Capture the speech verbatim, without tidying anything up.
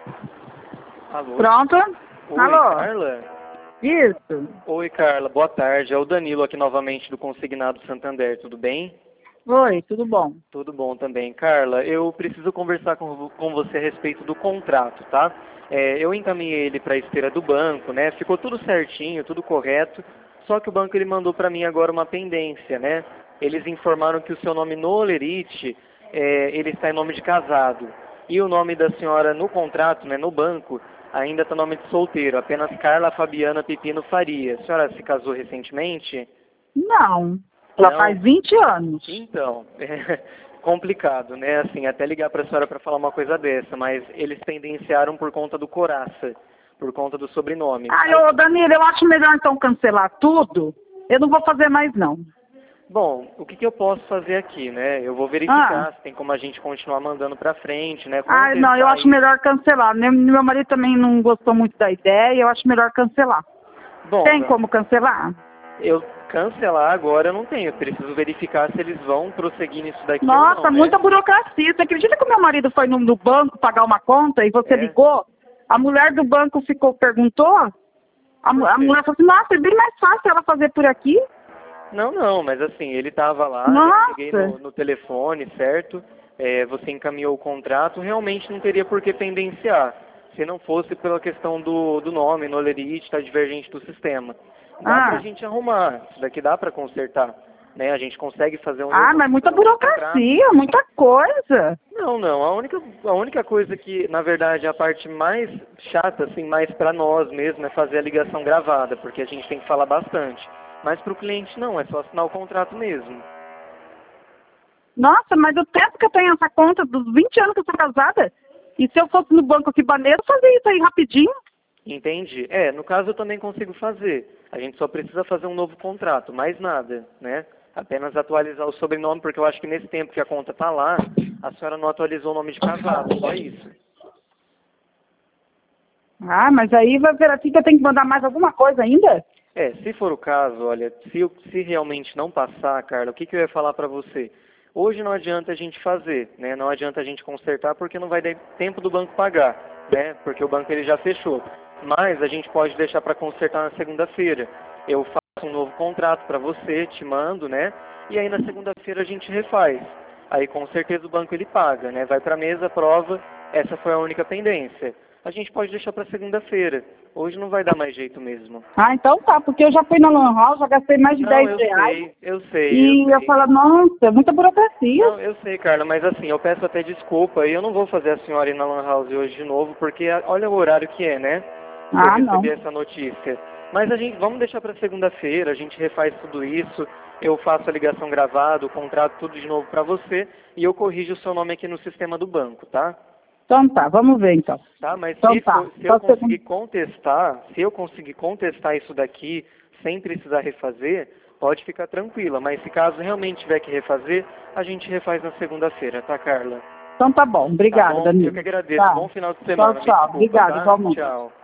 Alô? Pronto? Oi, Alô? Carla? Isso. Oi, Carla. Boa tarde. É o Danilo aqui novamente do Consignado Santander. Tudo bem? Oi, tudo bom? Tudo bom também. Carla, eu preciso conversar com, com você a respeito do contrato, tá? É, eu encaminhei ele para a esteira do banco, né? Ficou tudo certinho, tudo correto. Só que o banco ele mandou para mim agora uma pendência, né? Eles informaram que o seu nome no Olerite, é, ele está em nome de casado. E o nome da senhora no contrato, né, no banco, ainda está nome de solteiro, apenas Carla Fabiana Pepino Faria. A senhora se casou recentemente? Não. Já Não? faz vinte anos. Então, é complicado, né? Assim, até ligar para a senhora para falar uma coisa dessa, mas eles tendenciaram por conta do Coraça, por conta do sobrenome. Ah, Aí, ô, Danilo, eu acho melhor então cancelar tudo. Eu não vou fazer mais, não. bom, o que, que eu posso fazer aqui, né? Eu vou Ah, verificar se tem como a gente continuar mandando para frente, né? ah, não, eu Contestar acho isso. melhor cancelar. Meu, meu marido também não gostou muito da ideia, eu acho melhor cancelar. Bom, Tem como cancelar? eu cancelar agora eu não tenho. Eu preciso verificar se eles vão prosseguir nisso daqui ou não, Nossa, né? muita burocracia. Você acredita que o meu marido foi no, no banco pagar uma conta e você É, ligou? A mulher do banco ficou, perguntou? A, mu- por a quê? mulher falou assim, nossa, é bem mais fácil ela fazer por aqui. Não, não, mas assim, ele estava lá, né, eu liguei Nossa. no, no telefone, certo? É, você encaminhou o contrato, realmente não teria por que pendenciar, se não fosse pela questão do, do nome, no Olerite, está divergente do sistema. Dá pra Ah, gente arrumar, isso daqui dá pra consertar, né? A gente consegue fazer um ah, novo, mas muita um novo contrato. burocracia, muita coisa. Não, não, a única, a única coisa que, na verdade, a parte mais chata, assim, mais para nós mesmo, é fazer a ligação gravada, porque a gente tem que falar bastante. Mas para o cliente não, é só assinar o contrato mesmo. Nossa, mas o tempo que eu tenho essa conta, dos vinte anos que eu sou casada, e se eu fosse no banco aqui baneiro, eu fazia isso aí rapidinho. Entende? É, no caso eu também consigo fazer. A gente só precisa fazer um novo contrato, mais nada, né? Apenas atualizar o sobrenome, porque eu acho que nesse tempo que a conta tá lá, a senhora não atualizou o nome de casado, só isso. Ah, mas aí vai ver aqui que eu tenho que mandar mais alguma coisa ainda? É, se for o caso, olha, se, eu- se realmente não passar, Carla, o que, que eu ia falar para você? Hoje não adianta a gente fazer, né? Não adianta a gente consertar porque não vai dar tempo do banco pagar, né? Porque o banco ele já fechou. Mas a gente pode deixar para consertar na segunda-feira. Eu faço um novo contrato para você, te mando, né? E aí na segunda-feira a gente refaz. Aí com certeza o banco ele paga, né? Vai para a mesa, prova, essa foi a única pendência. A gente pode deixar para segunda-feira. Hoje não vai dar mais jeito mesmo. Ah, então tá, porque eu já fui na Lan House, já gastei mais de Não, dez eu reais, sei, eu sei, eu e eu sei. falo, nossa, é muita burocracia. Não, eu sei, Carla, mas assim, eu peço até desculpa e eu não vou fazer a senhora ir na Lan House hoje de novo, porque a- olha o horário que é, né? Se eu Ah, não. receber essa notícia. Mas a gente, vamos deixar para segunda-feira, a gente refaz tudo isso, eu faço a ligação gravada, o contrato, tudo de novo para você e eu corrijo o seu nome aqui no sistema do banco, tá? Então tá, vamos ver então. Tá, mas Então se, tá. for, se eu Só segunda. conseguir contestar, se eu conseguir contestar isso daqui sem precisar refazer, pode ficar tranquila. Mas se caso realmente tiver que refazer, a gente refaz na segunda-feira, tá, Carla? Então tá bom, Tá obrigada, bom? Eu Danilo. que agradeço. Tá. Bom final de Tchau, semana. Me tchau. desculpa, Obrigada, tá? igualmente. Tchau.